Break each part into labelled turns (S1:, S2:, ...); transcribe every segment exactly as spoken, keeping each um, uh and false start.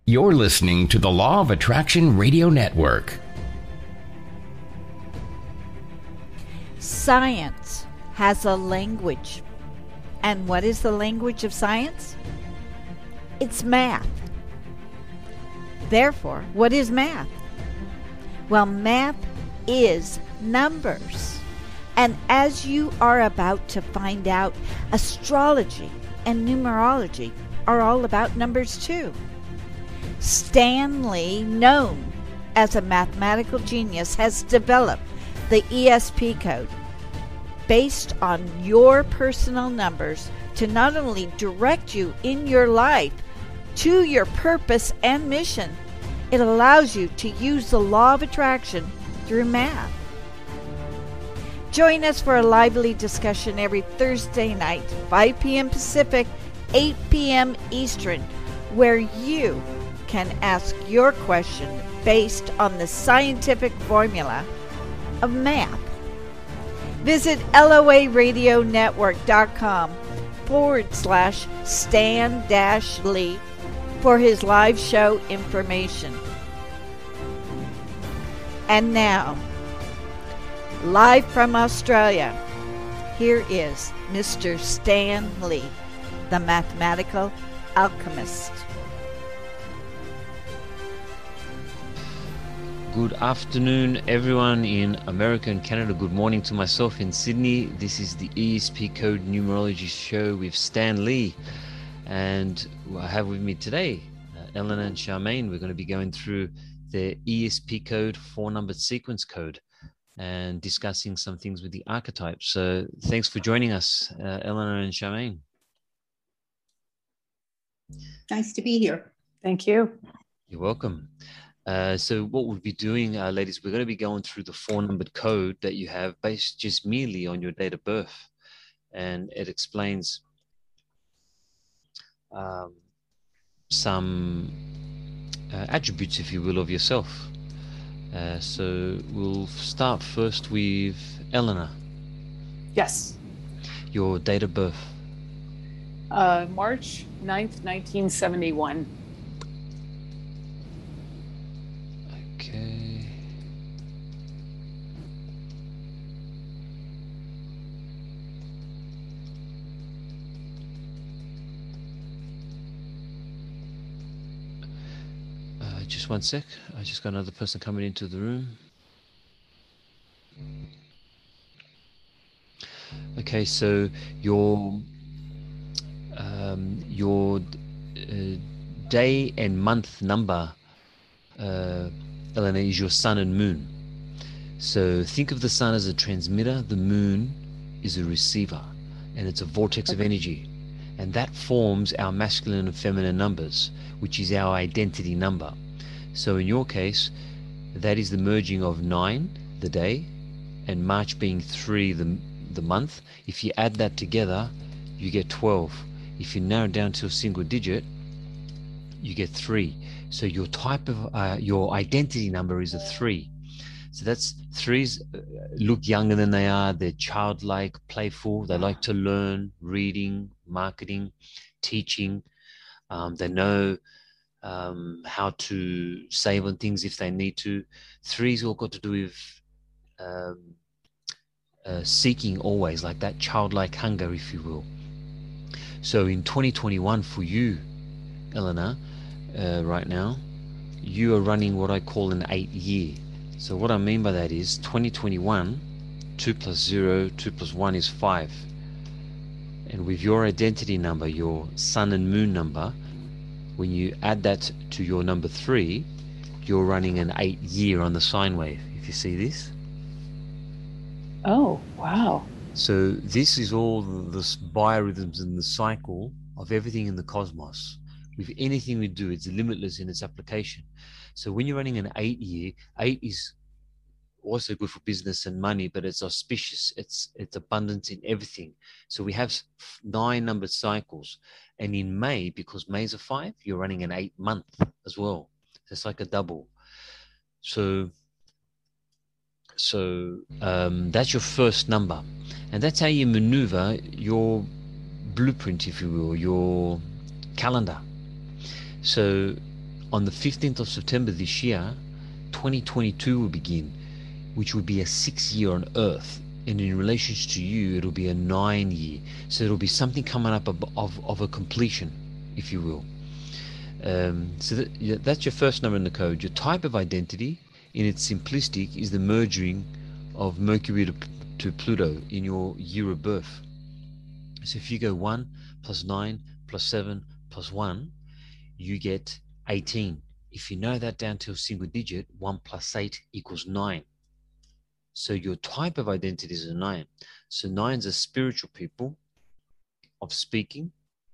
S1: You're listening to the Law of Attraction Radio Network.
S2: Science has a language. And what is the language of science? It's math. Therefore, what is math? Well, math is numbers. And as you are about to find out, astrology and numerology are all about numbers too. Stan Lee, known as a mathematical genius, has developed the E S P code based on your personal numbers to not only direct you in your life to your purpose and mission, it allows you to use the law of attraction through math. Join us for a lively discussion every Thursday night, five p.m. Pacific, eight p.m. Eastern, where you can ask your question based on the scientific formula of math. Visit loaradionetwork.com forward slash Stan dash Lee for his live show information. And now, live from Australia, here is Mister Stan Lee, the mathematical alchemist.
S3: Good afternoon, everyone in America and Canada. Good morning to myself in Sydney. This is the E S P Code Numerology Show with Stan Lee. And I have with me today, uh, Eleanor and Charmaine. We're going to be going through the E S P Code four-numbered sequence code and discussing some things with the archetypes. So thanks for joining us, uh, Eleanor and Charmaine.
S4: Nice to be here.
S5: Thank you.
S3: You're welcome. Uh, so what we'll be doing, uh, ladies, we're going to be going through the four-numbered code that you have based just merely on your date of birth. And it explains um, some uh, attributes, if you will, of yourself. Uh, so we'll start first with Eleanor.
S5: Yes.
S3: Your date of birth.
S5: Uh, March ninth, nineteen seventy-one.
S3: Okay. Uh, just one sec. I just got another person coming into the room. Okay, so your um, your uh, day and month number, uh, Eleanor, is your sun and moon. So think of the sun as a transmitter, the moon is a receiver, and it's a vortex of energy. And that forms our masculine and feminine numbers, which is our identity number. So in your case, that is the merging of nine, the day, and March being three, the, the month. If you add that together, you get twelve. If you narrow it down to a single digit, you get three. So your type of, uh, your identity number is a three. So that's threes uh, look younger than they are. They're childlike, playful. They like to learn, reading, marketing, teaching. Um, they know um, how to save on things if they need to. Threes all got to do with um, uh, seeking always, like that childlike hunger, if you will. So in twenty twenty-one for you, Eleanor, uh, right now, you are running what I call an eight year. So what I mean by that is twenty twenty-one, two plus zero, two plus one is five. And with your identity number, your sun and moon number, when you add that to your number three, you're running an eight year on the sine wave, if you see this.
S5: Oh, wow.
S3: So this is all the biorhythms and the cycle of everything in the cosmos. With anything we do, it's limitless in its application. So when you're running an eight year, eight is also good for business and money, but it's auspicious. It's it's abundance in everything. So we have nine numbered cycles. And in May, because May's a five, you're running an eight month as well. So it's like a double. So So um, that's your first number. And that's how you maneuver your blueprint, if you will, your calendar. So on the fifteenth of September this year, twenty twenty-two will begin, which will be a six year on Earth. And in relation to you, it'll be a nine year. So it'll be something coming up of, of, of a completion, if you will. Um, so that, yeah, that's your first number in the code. Your type of identity, in its simplistic, is the merging of Mercury to, to Pluto in your year of birth. So if you go one plus nine plus seven plus one, you get eighteen. If you know that down to a single digit, one plus eight equals nine. So your type of identity is a nine. So nines are spiritual people of speaking.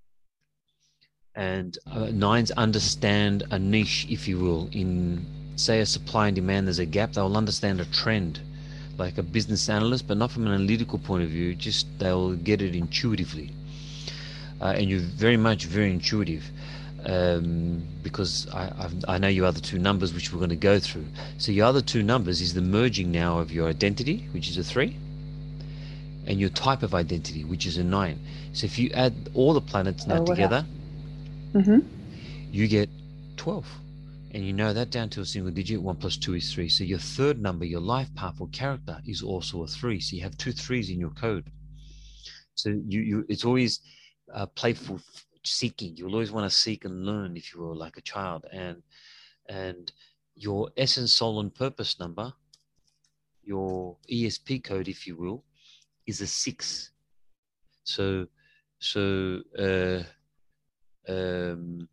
S3: And uh, nines understand a niche, if you will. In, say, a supply and demand, there's a gap. They'll understand a trend, like a business analyst, but not from an analytical point of view. Just they'll get it intuitively. Uh, and you're very much very intuitive. Um, because I, I've, I know your other two numbers, which we're going to go through. So your other two numbers is the merging now of your identity, which is a three, and your type of identity, which is a nine. So if you add all the planets now
S5: Oh,
S3: together,
S5: Mm-hmm.
S3: you get twelve. And you know that down to a single digit, one plus two is three. So your third number, your life path or character, is also a three. So you have two threes in your code. So you, you it's always uh, playful seeking. You'll always want to seek and learn, if you will, like a child. And and your essence, soul, and purpose number, your E S P code, if you will, is a six. So so uh, um,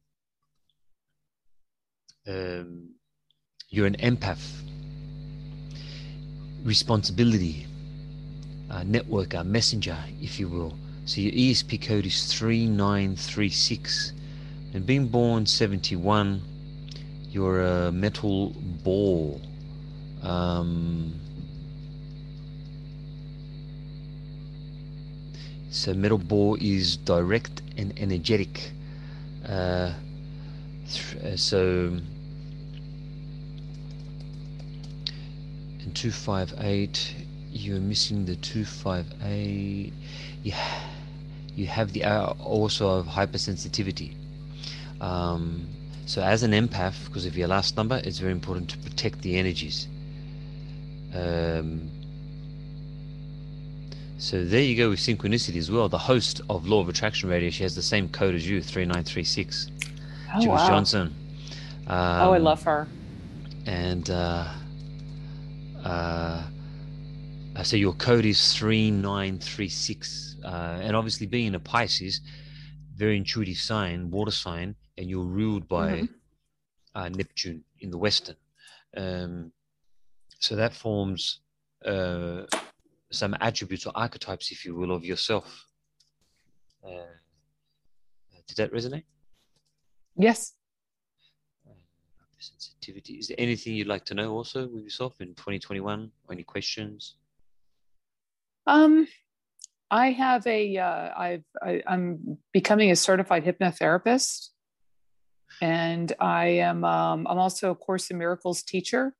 S3: um, you're an empath. Responsibility, uh, networker, messenger, if you will. So your E S P code is three nine three six. And being born seventy-one, you're a metal ball. Um, so metal ball is direct and energetic. Uh, th- so, in two five eight, you're missing the two five eight. Yeah, you have the uh, also of hypersensitivity. Um, so as an empath, because of your last number, it's very important to protect the energies. Um, so there you go with synchronicity as well. The host of Law of Attraction Radio, she has the same code as you, three nine three six.
S5: Oh,
S3: Jules
S5: wow.
S3: Johnson. Um,
S5: Oh, I love her.
S3: And uh, uh, so your code is three nine three six. Uh, and obviously being a Pisces, very intuitive sign, water sign, and you're ruled by
S5: Mhm.
S3: uh, Neptune in the Western. Um, so that forms uh, some attributes or archetypes, if you will, of yourself. Uh, did that resonate?
S5: Yes.
S3: Sensitivity. Is there anything you'd like to know also with yourself in twenty twenty-one? Or any questions?
S5: Um, I have a, uh, I've, I, I'm becoming a certified hypnotherapist, and I am, um, I'm also a Course in Miracles teacher.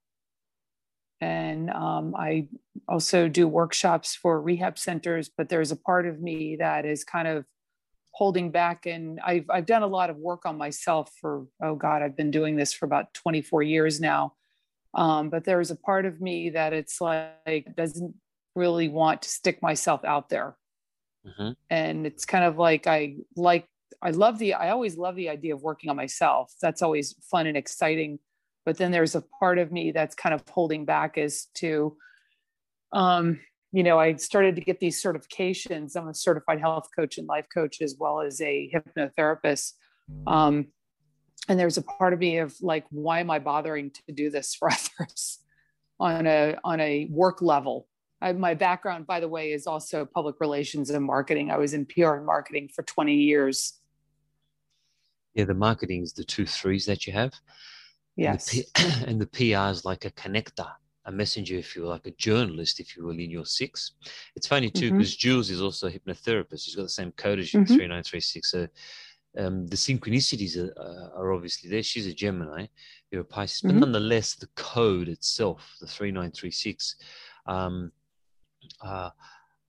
S5: And um, I also do workshops for rehab centers, but there's a part of me that is kind of holding back. And I've, I've done a lot of work on myself for, oh God, I've been doing this for about twenty-four years now. Um, but there's a part of me that it's like, doesn't really want to stick myself out there.
S3: Mm-hmm.
S5: And it's kind of like, I like, I love the, I always love the idea of working on myself. That's always fun and exciting. But then there's a part of me that's kind of holding back as to, um, you know, I started to get these certifications. I'm a certified health coach and life coach, as well as a hypnotherapist. Um, and there's a part of me of like, why am I bothering to do this for others on a, on a work level? I, my background, by the way, is also public relations and marketing. I was in P R and marketing for twenty years.
S3: Yeah, the marketing is the two threes that you have.
S5: Yes.
S3: And the, P- and the P R is like a connector, a messenger, if you will, like a journalist, if you will, in your six. It's funny too,
S5: Mhm.
S3: because Jules is also a hypnotherapist. She's got the same code as you,
S5: Mhm.
S3: three nine three six. So um, the synchronicities are, uh, are obviously there. She's a Gemini, you're a Pisces, but
S5: Mhm.
S3: nonetheless, the code itself, the three nine three six, um, uh,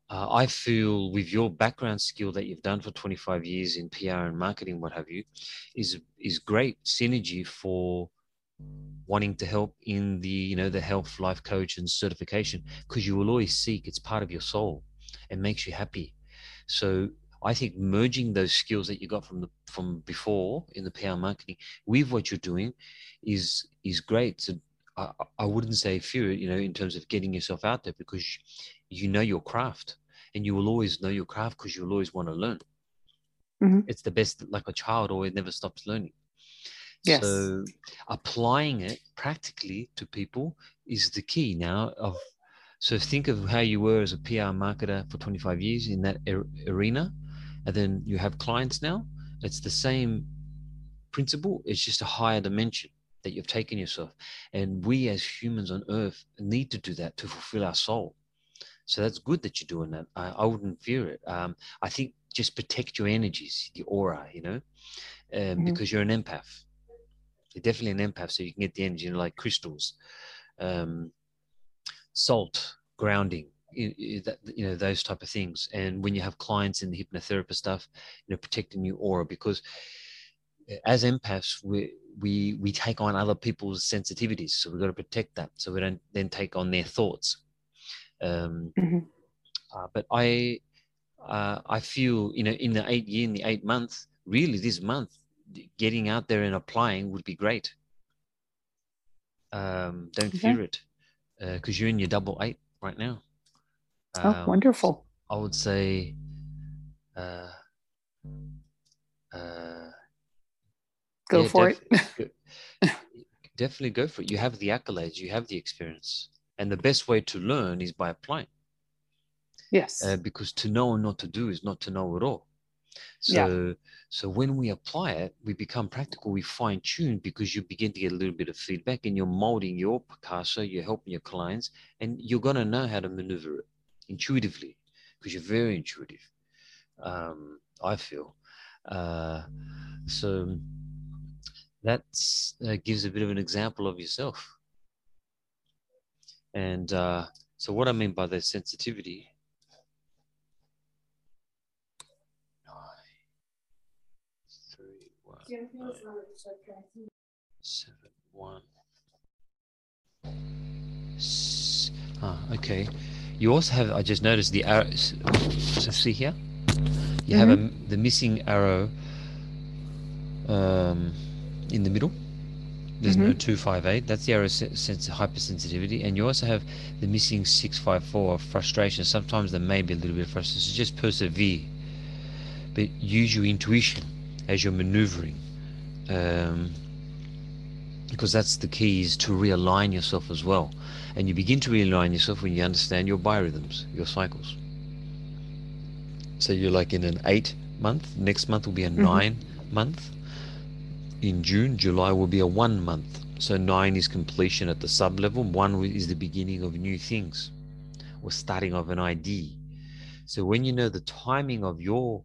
S3: uh, I feel with your background skill that you've done for twenty-five years in P R and marketing, what have you, is is great synergy for wanting to help in the, you know, the health life coach and certification, because you will always seek, it's part of your soul and makes you happy. So I think merging those skills that you got from the from before in the P R marketing with what you're doing is is great. So I, I wouldn't say fear, you know, in terms of getting yourself out there, because you know your craft, and you will always know your craft because you'll always want to learn.
S5: Mm-hmm.
S3: It's the best, like a child always never stops learning.
S5: Yes.
S3: So applying it practically to people is the key now. Of so think of how you were as a P R marketer for twenty-five years in that er- arena, and then you have clients now. It's the same principle. It's just a higher dimension that you've taken yourself. And we as humans on earth need to do that to fulfill our soul. So that's good that you're doing that. I, I wouldn't fear it. Um, I think just protect your energies, your aura, you know, um, mm-hmm. because you're an empath. You're definitely an empath, so you can get the energy, you know, like crystals, um, salt, grounding, you, you, that, you know, those type of things. And when you have clients in the hypnotherapy stuff, you know, protecting your aura, because as empaths, we we we take on other people's sensitivities, so we've got to protect that, so we don't then take on their thoughts. Um, mm-hmm. uh, but I uh, I feel, you know, in the eight year, in the eight months, really this month, getting out there and applying would be great. Um, don't okay. fear it, because uh, you're in your double eight right now.
S5: Oh, um, wonderful.
S3: I would say uh, uh,
S5: go
S3: yeah,
S5: for
S3: def-
S5: it.
S3: go, definitely go for it. You have the accolades, you have the experience. And the best way to learn is by applying.
S5: Yes.
S3: Uh, because to know and not to do is not to know at all. So, yeah. so when we apply it, we become practical, we fine tune, because you begin to get a little bit of feedback and you're molding your Picasso, you're helping your clients, and you're going to know how to maneuver it intuitively, because you're very intuitive, um, I feel. Uh, so that uh, gives a bit of an example of yourself. And uh, so what I mean by the sensitivity, Seven, one. Ah, okay. You also have, I just noticed the arrows. So see here? You mm-hmm. have a, the missing arrow um, in the middle. There's mm-hmm. no two five eight. That's the arrow sense hypersensitivity. And you also have the missing six five four of frustration. Sometimes there may be a little bit of frustration. So just persevere. But use your intuition as you're maneuvering. Um, because that's the key, is to realign yourself as well. And you begin to realign yourself when you understand your biorhythms, your cycles. So you're like in an eight month, next month will be a mm-hmm. nine month. In June, July will be a one month. So nine is completion at the sub level. One is the beginning of new things, or starting of an idea. So when you know the timing of your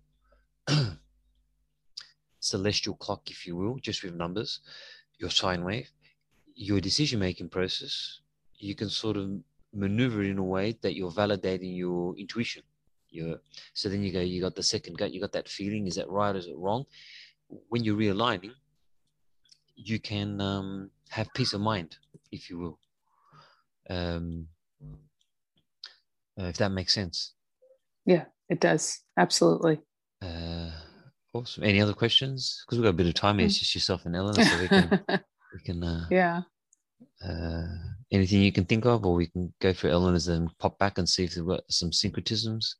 S3: celestial clock, if you will, just with numbers, your sine wave, your decision-making process, you can sort of maneuver in a way that you're validating your intuition. Your, so then you go, you got the second gut, you got that feeling, is that right, is it wrong? When you're realigning, you can um, have peace of mind, if you will. Um, uh, if that makes sense.
S5: Yeah, it does. Absolutely.
S3: Uh, awesome. Any other questions? Because we've got a bit of time here. It's just yourself and Eleanor, so we can, we can. Uh,
S5: yeah.
S3: Uh, anything you can think of, or we can go for Eleanor's and pop back and see if there were some syncretisms.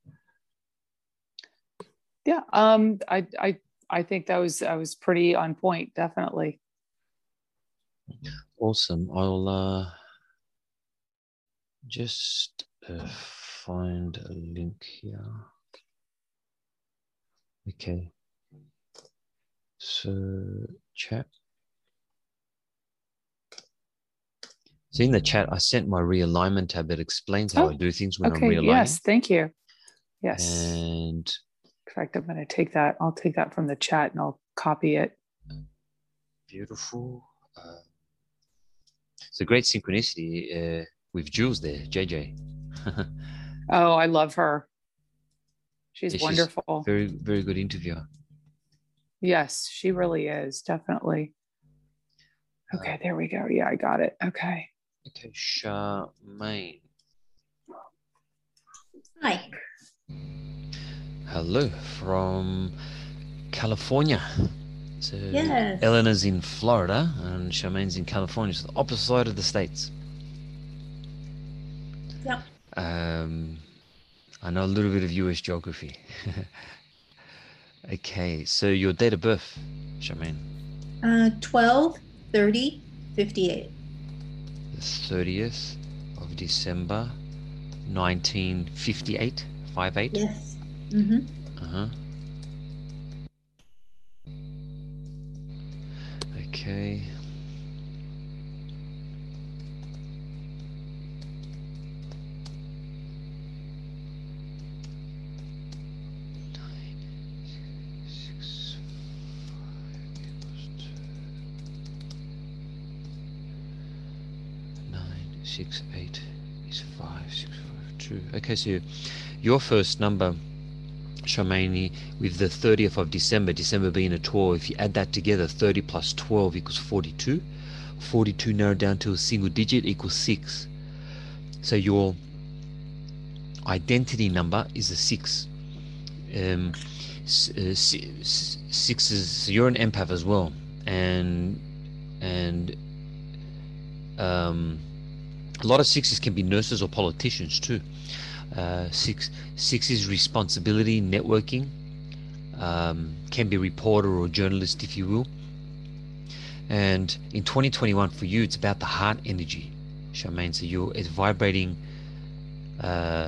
S5: Yeah. Um. I. I. I think that was. I was pretty on point. Definitely.
S3: Awesome. I'll uh, just uh, find a link here. Okay. So chat. So in the chat, I sent my realignment tab that explains how oh, I do things when okay, I'm realigning.
S5: Yes, thank you. Yes.
S3: And
S5: in fact, I'm going to take that. I'll take that from the chat and I'll copy it.
S3: Beautiful. Uh, it's a great synchronicity uh, with Jules there, J J.
S5: Oh, I love her. She's
S3: Yeah,
S5: wonderful.
S3: Very, very good interviewer.
S5: Yes, she really is. Definitely. Okay,
S3: Uh,
S5: there we go. Yeah, I got it. Okay.
S3: okay, Charmaine.
S4: Hi.
S3: Hello from California. So
S4: Yes.
S3: Eleanor's in Florida and Charmaine's in California, so the opposite side of the states.
S4: Yep.
S3: Um, I know a little bit of U S geography. Okay, so your date of birth, Charmaine?
S4: Uh, twelve, thirty, fifty-eight.
S3: The thirtieth of December, nineteen fifty-eight, five eight.
S4: Yes. Mm-hmm.
S3: Uh-huh. Okay. Six eight is five six five two. Okay, so your first number, Charmaine, with the thirtieth of December, December being a twelve, if you add that together, thirty plus twelve equals forty-two. forty-two narrowed down to a single digit equals six. So your identity number is a six. Um, uh, six is, so you're an empath as well, and and um. A lot of sixes can be nurses or politicians too. Uh, six, six is responsibility, networking, um, can be reporter or journalist, if you will. And in twenty twenty-one for you, it's about the heart energy, Charmaine. So you're it's vibrating, uh,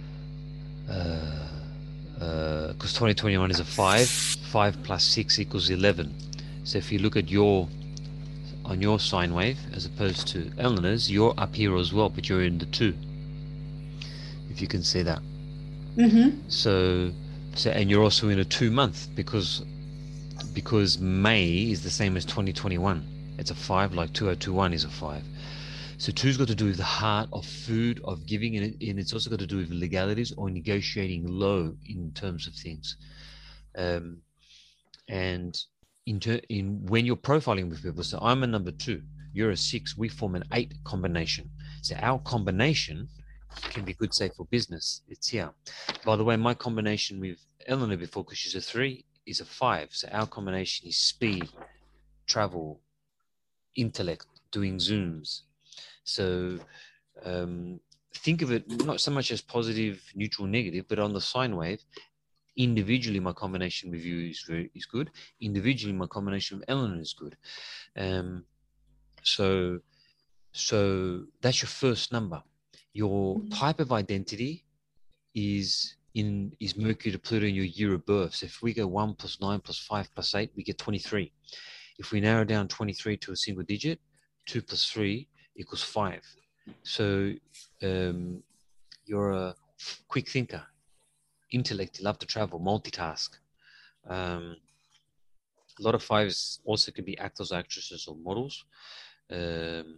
S3: uh, uh, because twenty twenty-one is a five. Five plus six equals eleven. So if you look at your on your sine wave, as opposed to Eleanor's, you're up here as well, but you're in the two, if you can see that.
S4: Mm-hmm.
S3: So, so, and you're also in a two month, because because May is the same as twenty twenty-one. It's a five, like two thousand twenty-one is a five. So two's got to do with the heart of food, of giving, and, it, and it's also got to do with legalities or negotiating low in terms of things. Um, and In, ter- in when you're profiling with people, so I'm a number two, you're a six, we form an eight combination. So our combination can be good, say, for business. It's here. By the way, my combination with Eleanor before, because she's a three, is a five. So our combination is speed, travel, intellect, doing Zooms. So um, think of it not so much as positive, neutral, negative, but on the sine wave. Individually, my combination with you is very, is good. Individually, my combination with Eleanor is good. Um, so, so that's your first number. Your type of identity is in is Mercury to Pluto in your year of birth. So if we go one plus nine plus five plus eight, we get twenty-three. If we narrow down twenty-three to a single digit, two plus three equals five. So um, you're a quick thinker. Intellect, you love to travel, multitask. Um, a lot of fives also can be actors, actresses, or models. Um,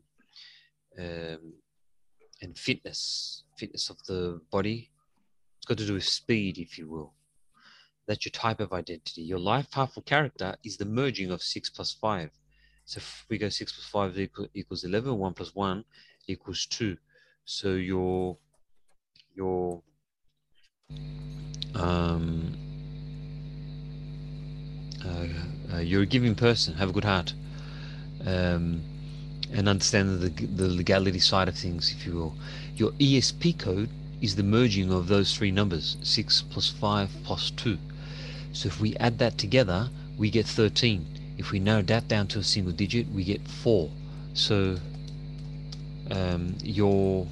S3: um, and fitness, fitness of the body. It's got to do with speed, if you will. That's your type of identity. Your life path or character is the merging of six plus five. So if we go six plus five equal, equals eleven, one plus one equals two. So your, your, Um, uh, uh, you're a giving person, have a good heart, um, and understand the, the legality side of things, if you will. Your E S P code is the merging of those three numbers, six plus five plus two. So if we add that together, we get thirteen. If we narrow that down to a single digit, we get four. So um, your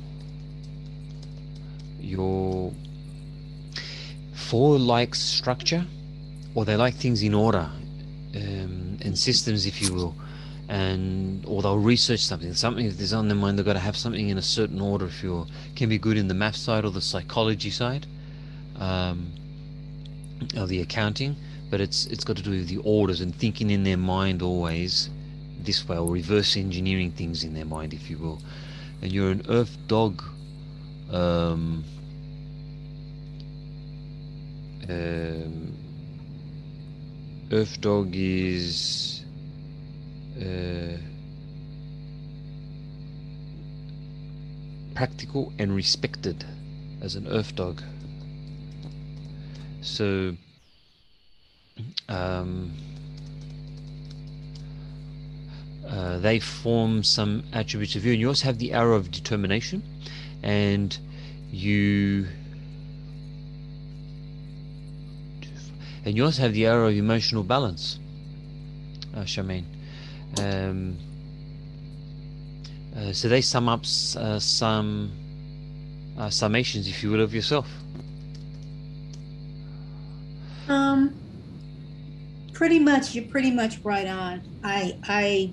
S3: your four likes structure, or they like things in order, um, and systems, if you will, and or they'll research something. Something if there's on their mind, they've got to have something in a certain order. If you will, can be good in the math side or the psychology side, um, or the accounting, but it's it's got to do with the orders and thinking in their mind always this way, or reverse engineering things in their mind, if you will. And you're an earth dog. Um, Um, Earth dog is uh, practical and respected as an earth dog. So um, uh, they form some attributes of you, and you also have the arrow of determination, and you and you also have the arrow of emotional balance, uh, Charmaine. Um, uh, so they sum up uh, some uh, summations, if you will, of yourself.
S4: Um, pretty much, you're pretty much right on. I I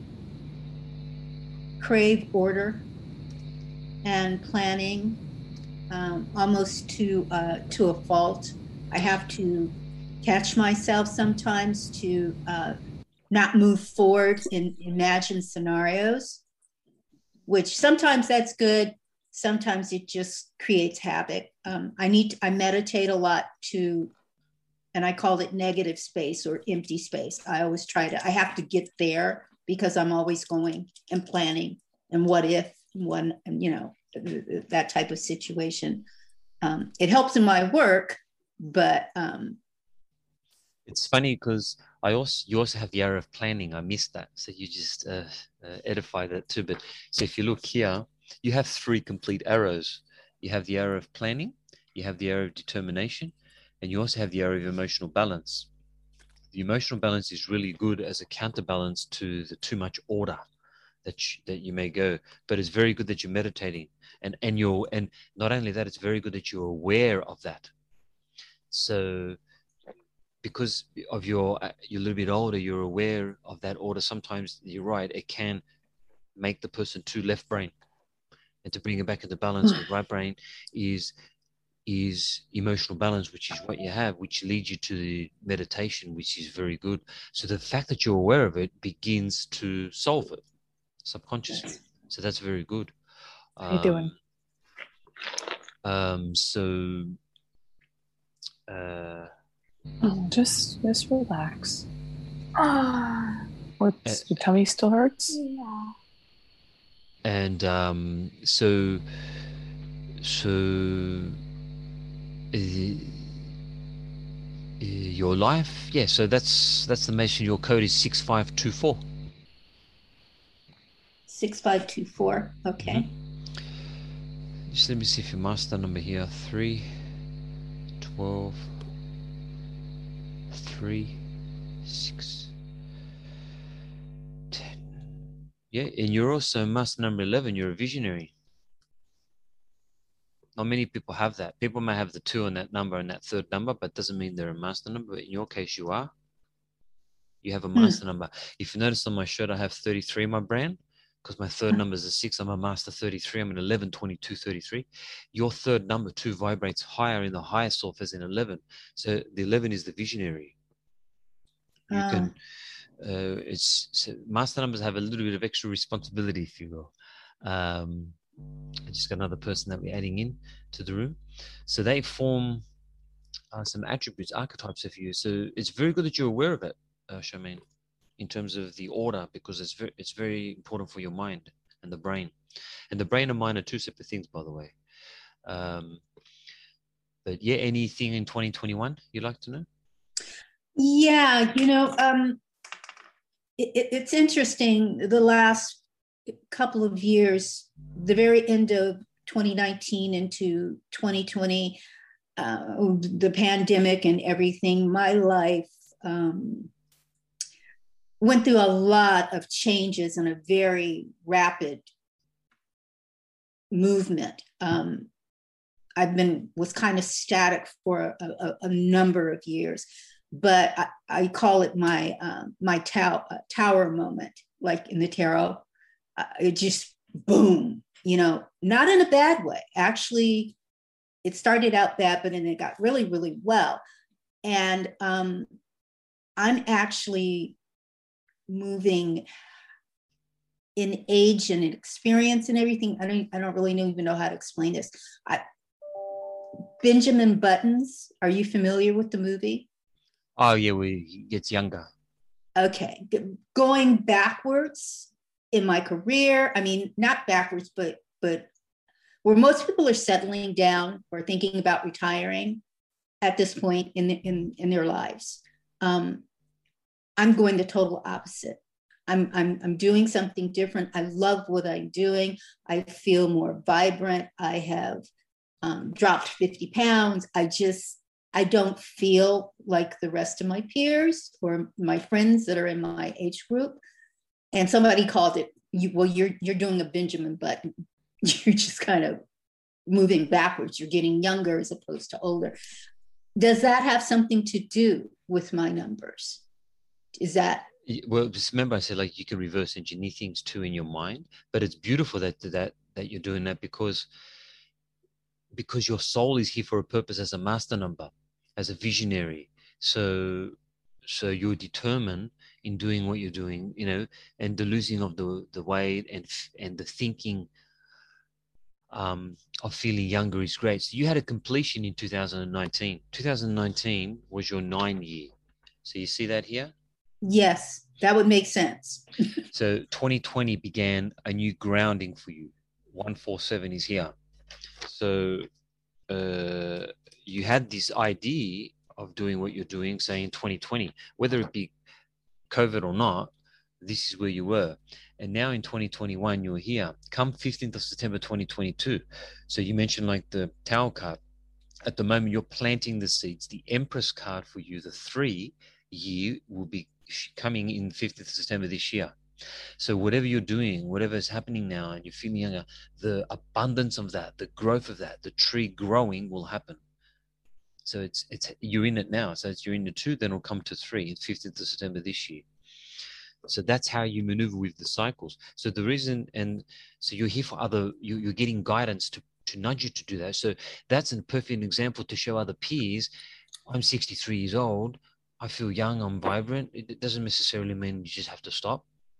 S4: crave order and planning, um, almost to uh, to a fault. I have to catch myself sometimes to uh, not move forward in imagined scenarios, which sometimes that's good. Sometimes it just creates havoc. Um, I need, to, I meditate a lot to, and I call it negative space or empty space. I always try to, I have to get there because I'm always going and planning and what if, one, you know, that type of situation. Um, it helps in my work, but um,
S3: it's funny because I also you also have the arrow of planning. I missed that, so you just uh, uh, edify that too. But so if you look here, you have three complete arrows. You have the arrow of planning, you have the arrow of determination, and you also have the arrow of emotional balance. The emotional balance is really good as a counterbalance to the too much order that you, that you may go. But it's very good that you're meditating, and and you're and not only that, it's very good that you're aware of that. So because of your, you're a little bit older, you're aware of that order. Sometimes you're right, it can make the person too left brain, and to bring it back into balance with right brain is is emotional balance, which is what you have, which leads you to the meditation, which is very good. So the fact that you're aware of it begins to solve it subconsciously. So that's very good.
S5: How you doing?
S3: Um, um so uh
S5: Oh, just just relax. What's uh, your tummy still hurts?
S2: Yeah.
S3: And um, so so uh, uh, your life, yeah. So that's that's the mention. Your code is six five two four.
S4: Six five two four. Okay.
S3: Mm-hmm. Just let me see if your master number here three twelve. Three, six, ten. Yeah, and you're also master number eleven. You're a visionary. Not many people have that. People may have the two on that number and that third number, but doesn't mean they're a master number. But in your case, you are. You have a master hmm. number. If you notice on my shirt, I have thirty-three in my brand because my third number is a six. I'm a master thirty-three. I'm an eleven, twenty-two, thirty-three. Your third number two vibrates higher in the higher self as in eleven. So the eleven is the visionary. You uh. can, uh, it's so master numbers have a little bit of extra responsibility, if you will. Um, I just got another person that we're adding in to the room. So they form uh, some attributes, archetypes of you. So it's very good that you're aware of it, uh, Charmaine, in terms of the order, because it's very, it's very important for your mind and the brain. And the brain and mind are two separate things, by the way. Um, but yeah, anything in twenty twenty-one you'd like to know?
S4: Yeah, you know, um, it, it's interesting. The last couple of years, the very end of twenty nineteen into twenty twenty, uh, the pandemic and everything, my life um, went through a lot of changes in a very rapid movement. Um, I've been, was kind of static for a, a, a number of years. But I, I call it my um, my tow- uh, tower moment, like in the tarot. Uh, it just boom, you know, not in a bad way. Actually, it started out bad, but then it got really, really well. And um, I'm actually moving in age and in experience and everything. I don't I don't really know, even know how to explain this. I, Benjamin Buttons. Are you familiar with the movie?
S3: Oh yeah, we he gets younger.
S4: Okay. Going backwards in my career, I mean, not backwards, but but where most people are settling down or thinking about retiring at this point in in, in their lives. Um, I'm going the total opposite. I'm, I'm, I'm doing something different. I love what I'm doing. I feel more vibrant. I have um, dropped fifty pounds. I just, I don't feel like the rest of my peers or my friends that are in my age group. And somebody called it, you, well, you're, you're doing a Benjamin Button. You're just kind of moving backwards. You're getting younger as opposed to older. Does that have something to do with my numbers? Is that?
S3: Well, just remember I said like you can reverse engineer things too in your mind, but it's beautiful that that that you're doing that because because your soul is here for a purpose as a master number, as a visionary. So so you're determined in doing what you're doing, you know, and the losing of the the weight and and the thinking um, of feeling younger is great. So you had a completion in two thousand nineteen. two thousand nineteen was your nine year. So you see that here?
S4: Yes, that would make sense.
S3: So twenty twenty began a new grounding for you. one forty-seven is here. So uh, you had this idea of doing what you're doing, say in twenty twenty, whether it be COVID or not, this is where you were. And now in twenty twenty-one, you're here. Come fifteenth of September, twenty twenty-two. So you mentioned like the Tower card. At the moment, you're planting the seeds. The Empress card for you, the three year, will be coming in fifteenth of September this year. So whatever you're doing, whatever is happening now, and you're feeling younger, the abundance of that, the growth of that, the tree growing will happen. So it's it's you're in it now. So it's you're in the two, then it'll come to three. It's fifteenth of September this year. So that's how you maneuver with the cycles. So the reason, and so you're here for other, you, you're getting guidance to to nudge you to do that. So that's a perfect example to show other peers. I'm sixty-three years old. I feel young. I'm vibrant. It doesn't necessarily mean you just have to stop.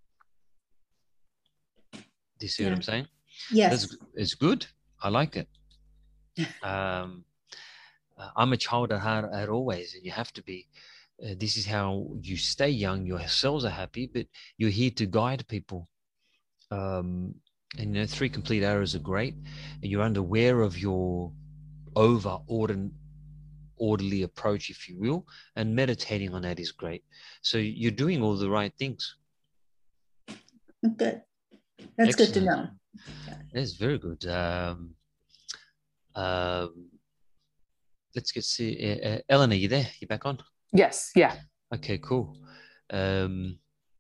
S3: Do you see yeah. what I'm saying?
S4: Yes.
S3: That's, it's good. I like it. um, I'm a child at heart at always, and you have to be. Uh, this is how you stay young. Your cells are happy, but you're here to guide people. Um, and you know, three complete arrows are great. And you're unaware of your over order, orderly approach, if you will, and meditating on that is great. So you're doing all the right things.
S4: Good. That's Excellent. Good to know.
S3: That's very good. Um, um, let's get see. Uh, uh, Eleanor, you there? You back on?
S5: Yes. Yeah.
S3: Okay. Cool. Um,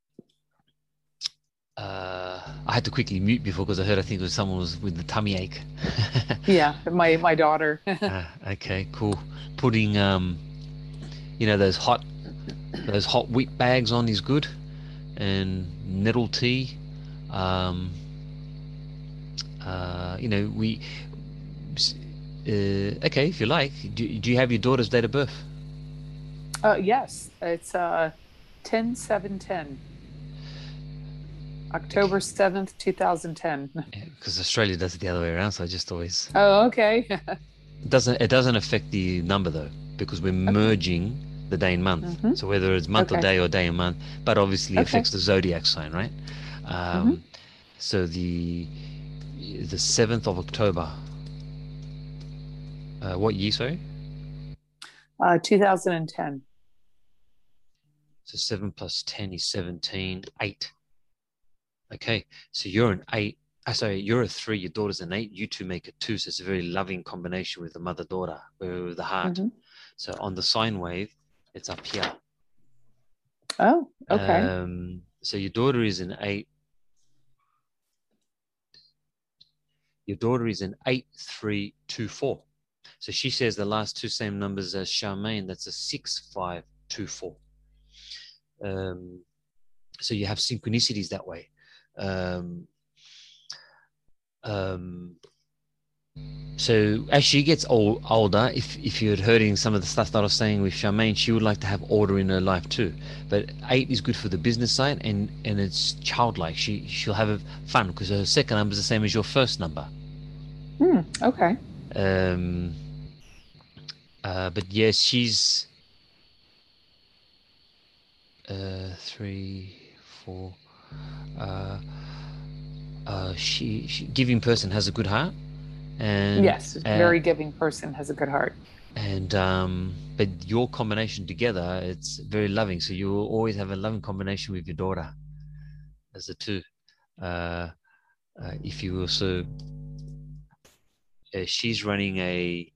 S3: uh, I had to quickly mute before because I heard I think it was someone was with the tummy ache.
S5: Yeah, my my daughter.
S3: uh, okay. Cool. Putting um, you know, those hot those hot wheat bags on is good, and nettle tea. Um, uh, you know, we. Uh, okay, if you like, do, do you have your daughter's date of birth?
S5: Uh, yes, it's uh, ten seven ten. October seventh, two thousand ten.
S3: Because yeah, Australia does it the other way around, so I just always.
S5: Oh, okay.
S3: it doesn't it doesn't affect the number though, because we're okay. merging the day and month. Mm-hmm. So whether it's month okay. or day or day and month, but obviously okay. affects the zodiac sign, right? Um, mm-hmm. So the the seventh of October. Uh, what year, sorry?
S5: Uh, two thousand ten.
S3: So seven plus ten is seventeen, eight. Okay, so you're an eight. Uh, sorry, you're a three, your daughter's an eight. You two make a two, so it's a very loving combination with the mother-daughter, with the heart. Mm-hmm. So on the sine wave, it's up here.
S5: Oh, okay.
S3: Um, so your daughter is an eight. Your daughter is an eight, three, two, four. So she says the last two same numbers as Charmaine. That's a six, five, two, four. Um, so you have synchronicities that way. Um, um, so as she gets old, older, if if you're hearing some of the stuff that I was saying with Charmaine, she would like to have order in her life too. But eight is good for the business side, and and it's childlike. She she'll have fun because her second number is the same as your first number.
S5: Hmm. Okay.
S3: Um, Uh, but yes, she's uh, three, four. Uh, uh, she, she giving person has a good heart, and
S5: Yes,
S3: uh,
S5: very giving person, has a good heart.
S3: and um, but your combination together, it's very loving. So you will always have a loving combination with your daughter as the two. Uh, uh, if you also, uh, she's running a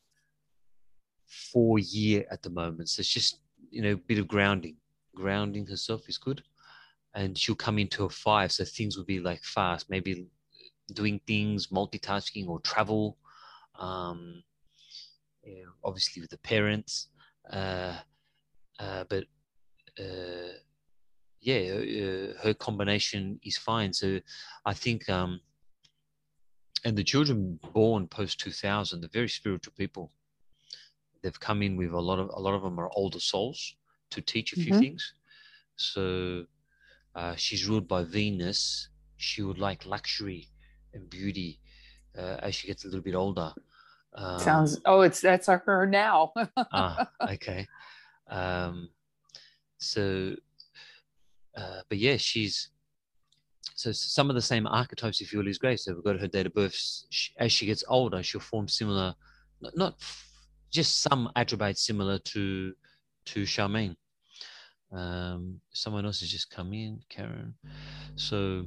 S3: four year at the moment, so it's just, you know, a bit of grounding. Grounding herself is good, and she'll come into a five, so things will be like fast, maybe doing things, multitasking or travel. Um, you know, obviously with the parents, uh, uh, but uh, yeah, uh, her combination is fine. So I think, um, and the children born post two thousand, they're very spiritual people. They've come in with a lot of a lot of them are older souls to teach a few
S5: Mhm.
S3: things. So uh, she's ruled by Venus. She would like luxury and beauty uh, as she gets a little bit older. Um,
S5: Sounds, oh, it's that's her now.
S3: ah, okay. Um, so, uh, but yeah, she's so some of the same archetypes, if you will, is great. So we've got her date of birth. She, as she gets older, she'll form similar, not, not just some attributes similar to to Charmaine. Um, someone else has just come in, Karen. So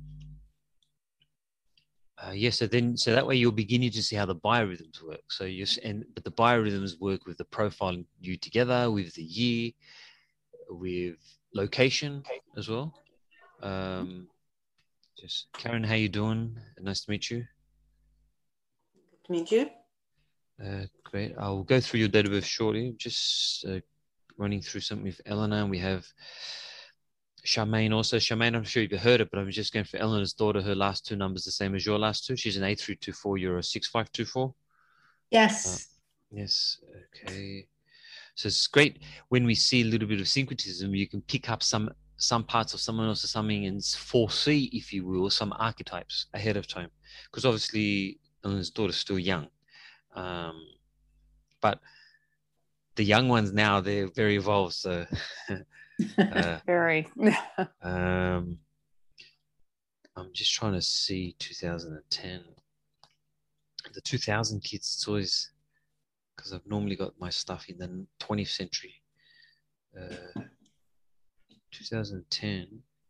S3: uh, yeah, so then so that way you're beginning to see how the biorhythms work. So you and but the biorhythms work with the profile you together, with the year, with location as well. Um, just Karen, how you doing? Nice to meet you.
S6: Good to meet you.
S3: Uh, great. I'll go through your date of birth shortly. Just uh, running through something with Eleanor. We have Charmaine also. Charmaine, I'm sure you've heard it, but I'm just going for Eleanor's daughter. Her last two numbers the same as your last two. She's an eight three two four. You're a six five two four.
S4: Yes.
S3: Uh, yes. Okay. So it's great when we see a little bit of syncretism. You can pick up some some parts of someone else or something and foresee, if you will, some archetypes ahead of time. Because obviously Eleanor's daughter's still young. Um, but the young ones now, they're very evolved. So uh,
S5: Very.
S3: um, I'm just trying to see two thousand ten. The two thousand kids, it's always, because I've normally got my stuff in the twentieth century. Uh, two thousand ten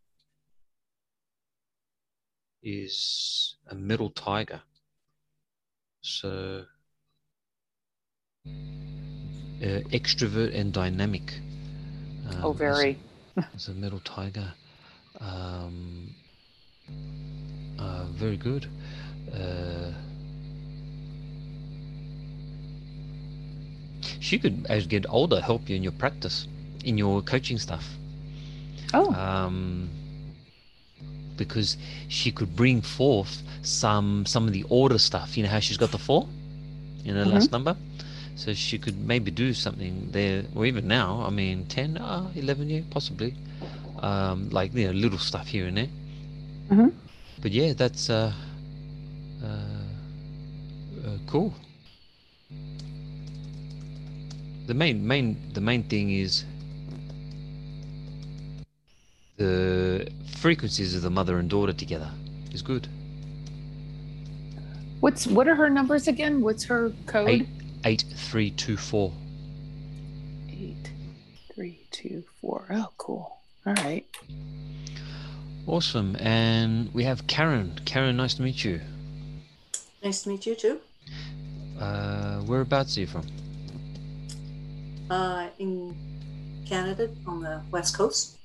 S3: is a middle tiger. So uh, extrovert and dynamic. Um,
S5: Oh, very.
S3: It's a middle tiger. Um, uh, very good. Uh, she could, as you get older, help you in your practice, in your coaching stuff.
S5: Oh.
S3: Um, because she could bring forth some some of the order stuff. You know how she's got the four in her
S5: Mhm.
S3: last number? So she could maybe do something there, or even now, I mean, ten, uh, eleven, yeah, possibly. Um, like, you know, little stuff here and there.
S5: Mhm.
S3: But yeah, that's uh, uh, uh, cool. The main, main, the main thing is the frequencies of the mother and daughter together is good.
S5: What's what are her numbers again? What's her code?
S3: Eight, eight, three, two, four.
S5: Eight, three, two, four. Oh, cool. All right.
S3: Awesome. And we have Karen. Karen, nice to meet you.
S6: Nice to meet you too.
S3: Uh, whereabouts are you from?
S6: Uh, in Canada on the west coast.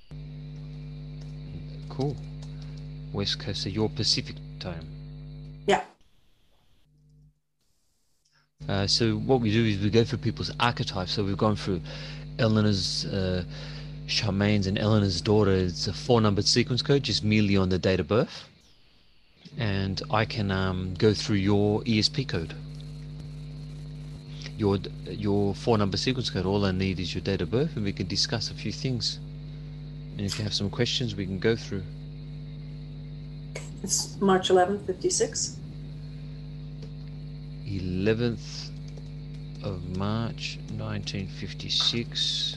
S3: Cool. West Coast, so you're Pacific time.
S6: Yeah.
S3: Uh, so what we do is we go through people's archetypes. So we've gone through Eleanor's, uh, Charmaine's and Eleanor's daughter. It's a four-numbered sequence code, just merely on the date of birth. And I can um, go through your E S P code. Your your four-number sequence code. All I need is your date of birth, and we can discuss a few things. And if you have some questions, we can go through.
S6: It's March eleventh, fifty-six.
S3: eleventh of March nineteen fifty-six.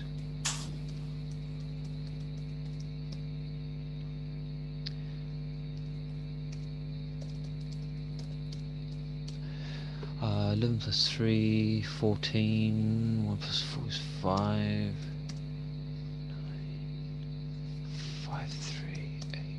S3: Uh, eleven plus three, fourteen. one plus four is five. five, three, eight.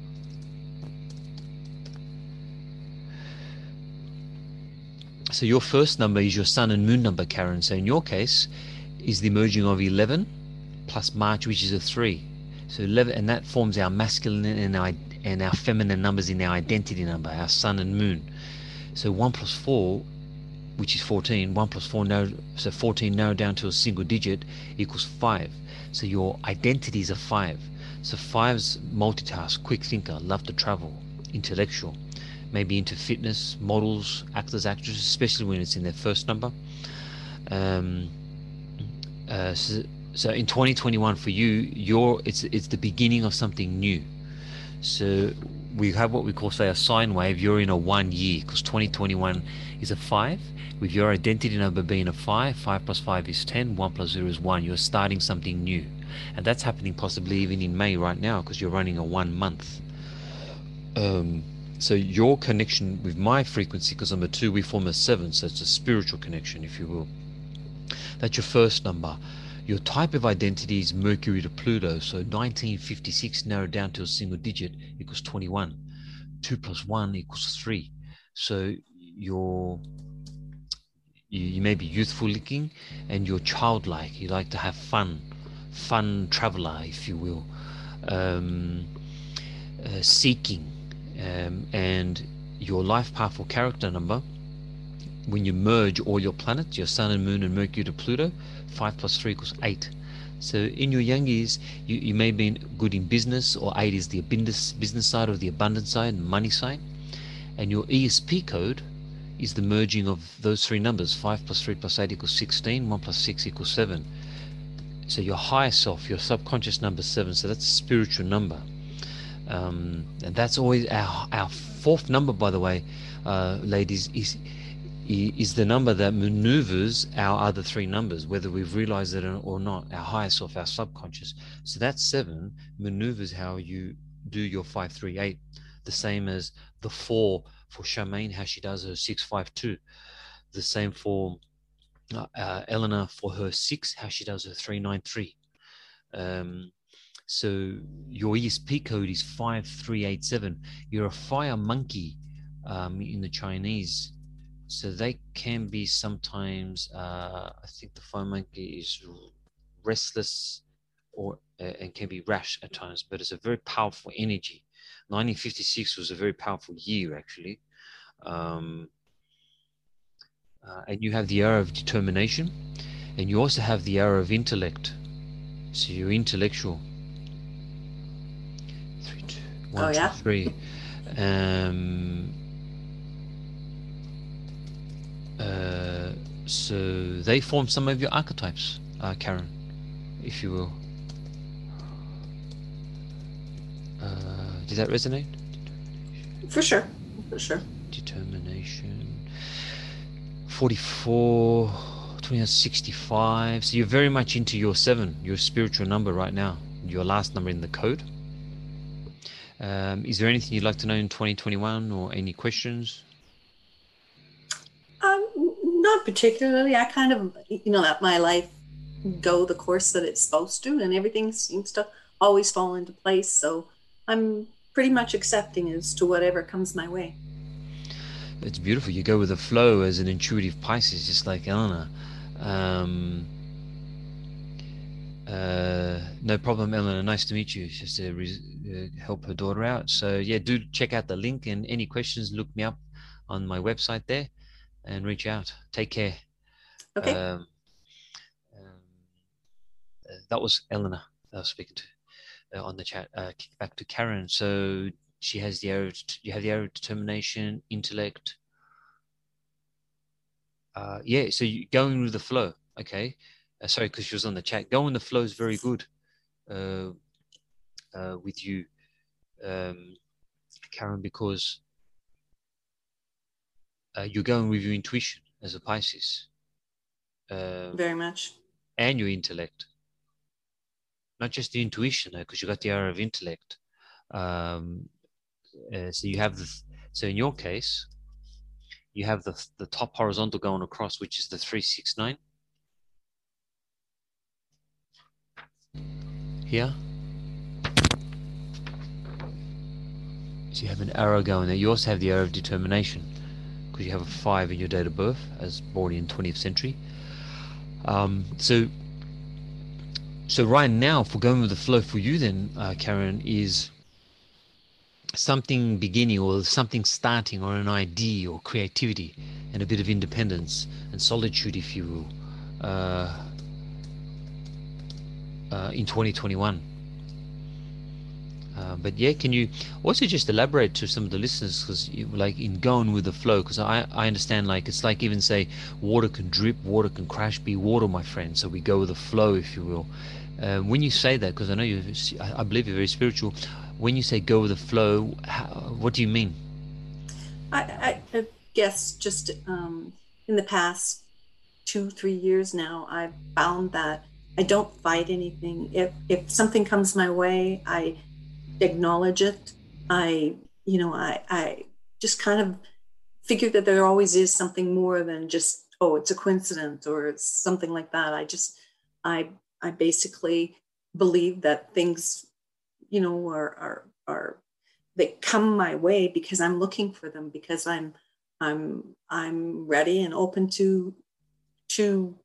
S3: So your first number is your sun and moon number, Karen. So in your case, is the merging of eleven plus March, which is a three. So eleven, and that forms our masculine and our, and our feminine numbers in our identity number, our sun and moon. So one plus four, which is fourteen, one plus four, narrowed, so fourteen narrowed down to a single digit equals five. So your identity is a five. So five's multitask, quick thinker, love to travel, intellectual, maybe into fitness, models, actors, actresses, especially when it's in their first number. Um, uh, so, so in twenty twenty-one for you, you're, it's, it's the beginning of something new. So we have what we call, say, a sine wave. You're in a one year, because twenty twenty-one is a five. With your identity number being a five, five plus five is ten, one plus zero is one. You're starting something new. And that's happening possibly even in May right now, because you're running a one month. Um, so your connection with my frequency, because I'm a two, we form a seven. So it's a spiritual connection, if you will. That's your first number. Your type of identity is Mercury to Pluto. So nineteen fifty-six narrowed down to a single digit equals twenty-one. two plus one equals three. So you're, you, you may be youthful looking, and you're childlike. You like to have fun. Fun traveler, if you will. Um, uh, seeking. Um, and your life path or character number, when you merge all your planets, your sun and moon and Mercury to Pluto, five plus three equals eight. So in your young years, you, you may be good in business, or eight is the business, business side or the abundance side, money side. And your E S P code is the merging of those three numbers. five plus three plus eight equals sixteen, one plus six equals seven. So your higher self, your subconscious number seven, so that's a spiritual number. Um, and that's always our, our fourth number, by the way, uh, ladies, is is the number that maneuvers our other three numbers, whether we've realized it or not, our higher self, our subconscious. So that seven maneuvers how you do your five three eight, the same as the four for Charmaine, how she does her six five two, the same for uh, uh, Eleanor for her six, how she does her three nine three. Um, so your E S P code is five three eight seven. You're a fire monkey um, in the Chinese. So they can be sometimes, uh, I think the fire monkey is restless or uh, and can be rash at times, but it's a very powerful energy. nineteen fifty-six was a very powerful year, actually. Um, uh, and you have the arrow of determination, and you also have the arrow of intellect. So you're intellectual. Three, two, one,
S6: Oh, yeah?
S3: two, three. Um, uh, so they form some of your archetypes, uh, Karen, if you will. Uh, did that resonate?
S6: For sure. For sure.
S3: Determination. forty-four, twenty, sixty-five. So you're very much into your seven, your spiritual number right now, your last number in the code. Um, is there anything you'd like to know in twenty twenty-one, or any questions?
S6: Um, not particularly. I kind of, you know, let my life go the course that it's supposed to, and everything seems to always fall into place. So I'm pretty much accepting as to whatever comes my way.
S3: It's beautiful. You go with the flow as an intuitive Pisces, just like Eleanor. Um, uh, no problem, Eleanor. Nice to meet you. Just to re- uh, help her daughter out. So yeah, do check out the link, and any questions, look me up on my website there and reach out. Take care.
S6: Okay.
S3: Um, um, uh, that was Eleanor I was speaking to uh, on the chat. Uh, kick back to Karen. So she has the arrow. You have the arrow of determination, intellect. Uh, yeah. So you going with the flow. Okay. Uh, sorry, because she was on the chat. Going with the flow is very good uh, uh, with you, um, Karen, because uh, you're going with your intuition as a Pisces. uh,
S6: Very much.
S3: and your intellect, not just the intuition, because you got the area of intellect. Um, uh, so you have the, so in your case, you have the the top horizontal going across, which is the three six nine here. So you have an arrow going there. You also have the arrow of determination, because you have a five in your date of birth, as born in twentieth century. Um, so, so right now, for going with the flow for you, then, uh, Karen, is something beginning or something starting, or an idea or creativity, and a bit of independence and solitude, if you will, uh, uh, in twenty twenty-one. Uh, but yeah, can you also just elaborate to some of the listeners, because like in going with the flow, because I, I understand, like it's like even say water can drip, water can crash, be water, my friend. So we go with the flow, if you will. Uh, when you say that, because I know you, I believe you're very spiritual. When you say go with the flow, how, what do you mean?
S6: I, I, I guess just um, in the past two, three years now, I've found that I don't fight anything. If if something comes my way, I acknowledge it. I, you know, I, I just kind of figure that there always is something more than just, oh, it's a coincidence or it's something like that. I just, I, I basically believe that things, you know, are, are, are, they come my way because I'm looking for them, because I'm, I'm, I'm ready and open to, to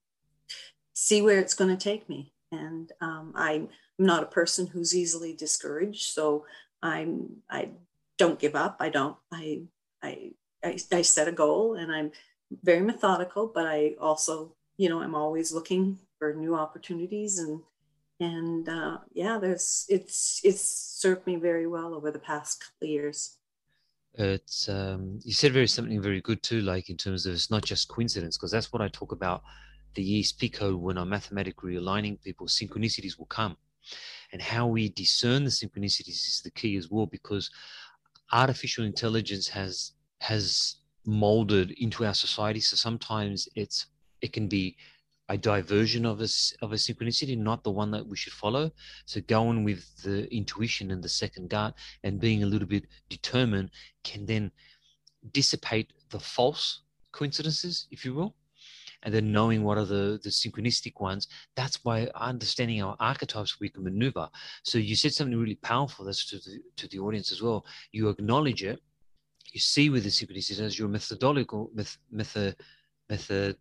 S6: see where it's going to take me. And um, I'm not a person who's easily discouraged, so I'm I don't give up. I don't I I I, I set a goal, and I'm very methodical, but I also, you know, I'm always looking for new opportunities, and and uh, yeah, there's it's it's served me very well over the past couple of years.
S3: It's um, you said very something very good too, like in terms of it's not just coincidence, because that's what I talk about. The E S P code, when I'm mathematically aligning people, synchronicities will come. And how we discern the synchronicities is the key as well, because artificial intelligence has has molded into our society. So sometimes it's it can be a diversion of a, of a synchronicity, not the one that we should follow. So going with the intuition and the second gut and being a little bit determined can then dissipate the false coincidences, if you will, and then knowing what are the, the synchronistic ones. That's why understanding our archetypes we can maneuver. So you said something really powerful, that's to the, to the audience as well. You acknowledge it, you see with the synchronicity as your methodological, method, method, method,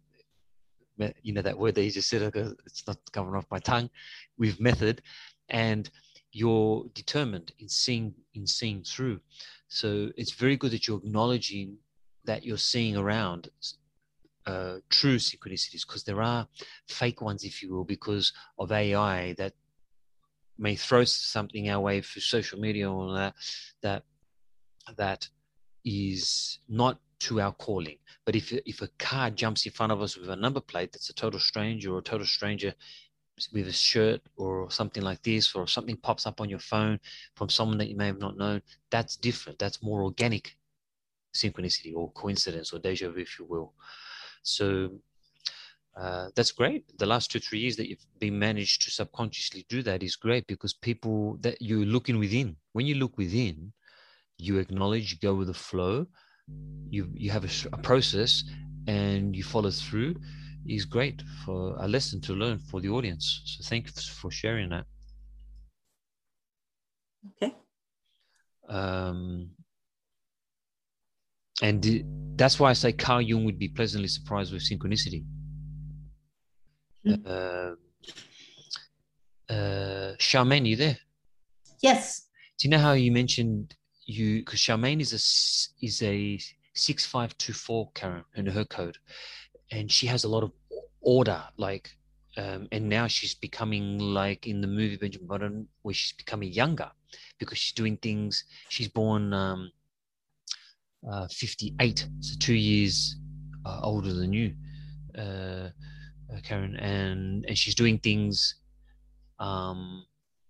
S3: you know, that word that you just said, it's not coming off my tongue, with method, and you're determined in seeing, in seeing through. So it's very good that you're acknowledging that you're seeing around Uh, true synchronicities, because there are fake ones, if you will, because of A I that may throw something our way through social media or that that that is not to our calling. But if if a car jumps in front of us with a number plate that's a total stranger, or a total stranger with a shirt or something like this, or something pops up on your phone from someone that you may have not known, that's different. That's more organic synchronicity or coincidence or deja vu, if you will. So uh, that's great. The last two, three years that you've been managed to subconsciously do that is great, because people that you're looking within, when you look within, you acknowledge, you go with the flow, you, you have a, a process and you follow through, is great for a lesson to learn for the audience. So thank you for sharing that.
S6: Okay.
S3: Um, and that's why I say Carl Jung would be pleasantly surprised with synchronicity. Mm-hmm. Uh, uh, Charmaine, you there?
S4: Yes.
S3: Do you know how you mentioned you? Because Charmaine is a is a six five two four, Karen, in her code, and she has a lot of order, like, um, and now she's becoming like in the movie Benjamin Button, where she's becoming younger because she's doing things. She's born um, uh, fifty-eight, so two years uh, older than you, uh, uh, Karen, and and she's doing things. Um,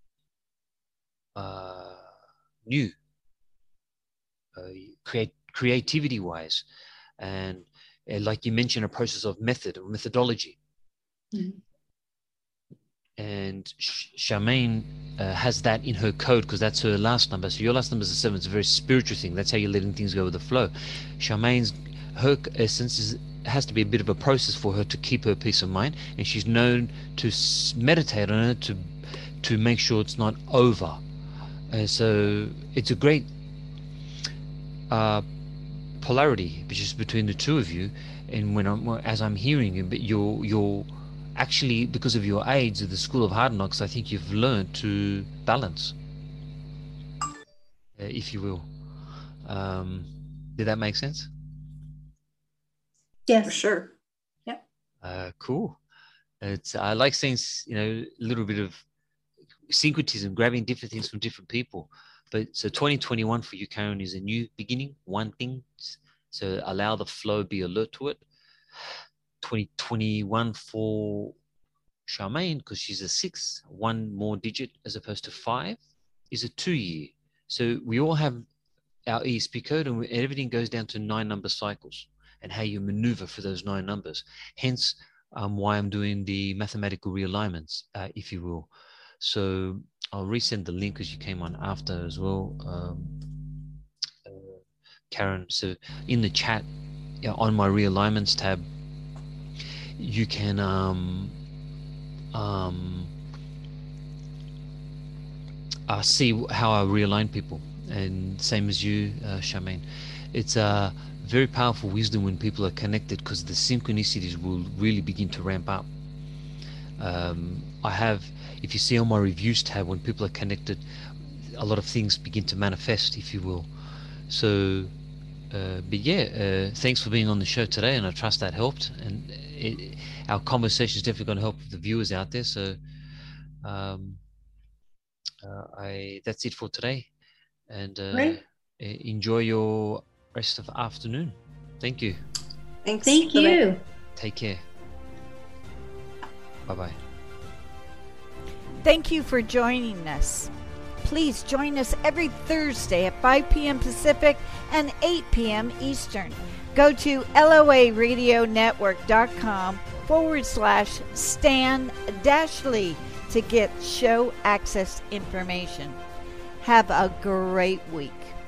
S3: uh, new, uh, create creativity wise, and uh, like you mentioned, a process of method or methodology.
S6: Mhm.
S3: And Sh- Charmaine uh, has that in her code because that's her last number. So your last number is a seven. It's a very spiritual thing. That's how you're letting things go with the flow. Charmaine's, her essence is, has to be a bit of a process for her to keep her peace of mind, and she's known to s- meditate on it to to make sure it's not over. Uh, so it's a great uh, polarity just between the two of you. And when I'm as I'm hearing you, but you're you're actually, because of your age of the School of Hard Knocks, I think you've learned to balance, uh, if you will. Um, did that make sense?
S6: Yeah, for sure. Yeah.
S3: Uh, cool. It's I like seeing, you know, a little bit of syncretism, grabbing different things from different people. But so twenty twenty-one for you, Karen, is a new beginning, one thing. So allow the flow, be alert to it. twenty twenty-one for Charmaine, because she's a six, one more digit as opposed to five, is a two year. So we all have our E S P code, and everything goes down to nine number cycles and how you maneuver for those nine numbers. Hence um, why I'm doing the mathematical realignments, uh, if you will. So I'll resend the link because you came on after as well, um, uh, Karen. So in the chat, you know, on my realignments tab, you can um, um, uh, see how I realign people. And same as you, uh, Charmaine. It's a uh, very powerful wisdom when people are connected, because the synchronicities will really begin to ramp up. Um, I have, if you see on my reviews tab, when people are connected, a lot of things begin to manifest, if you will. So, uh, but yeah, uh, thanks for being on the show today, and I trust that helped. And it, our conversation is definitely going to help the viewers out there. So, um, uh, I that's it for today, and uh,
S6: Right.
S3: enjoy your rest of the afternoon. Thank you.
S6: Thanks.
S4: Thank
S6: Bye-bye.
S4: you.
S3: Take care. Bye-bye.
S2: Thank you for joining us. Please join us every Thursday at five p.m. Pacific and eight p.m. Eastern. Go to loaradionetwork.com forward slash Stan dash Lee to get show access information. Have a great week.